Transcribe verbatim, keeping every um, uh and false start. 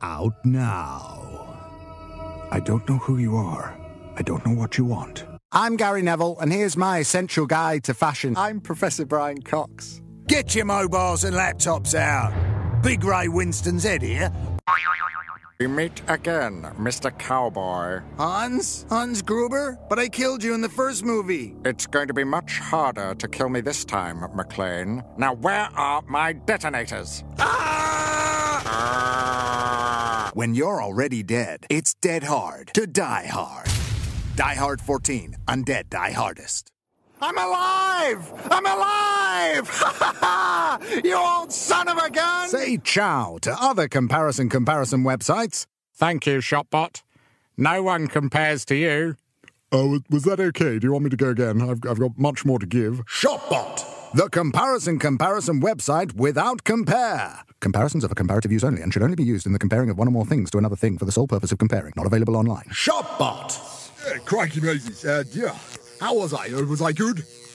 out now. I don't know who you are. I don't know what you want. I'm Gary Neville, and here's my essential guide to fashion. I'm Professor Brian Cox. Get your mobiles and laptops out. Big Ray Winston's Ed here. We meet again, Mister Cowboy. Hans? Hans Gruber? But I killed you in the first movie. It's going to be much harder to kill me this time, McClane. Now, where are my detonators? Ah! Ah! When you're already dead, it's dead hard to die hard. Die Hard fourteen. Undead Die Hardest. I'm alive! I'm alive! Ha ha ha! You old son of a gun! Say ciao to other comparison comparison websites. Thank you, Shopbot. No one compares to you. Oh, was that okay? Do you want me to go again? I've, I've got much more to give. Shopbot! The comparison comparison website without compare. Comparisons are for comparative use only and should only be used in the comparing of one or more things to another thing for the sole purpose of comparing. Not available online. Shopbot! Uh, crikey, Moses. Uh, yeah. How was I? Uh, was I good?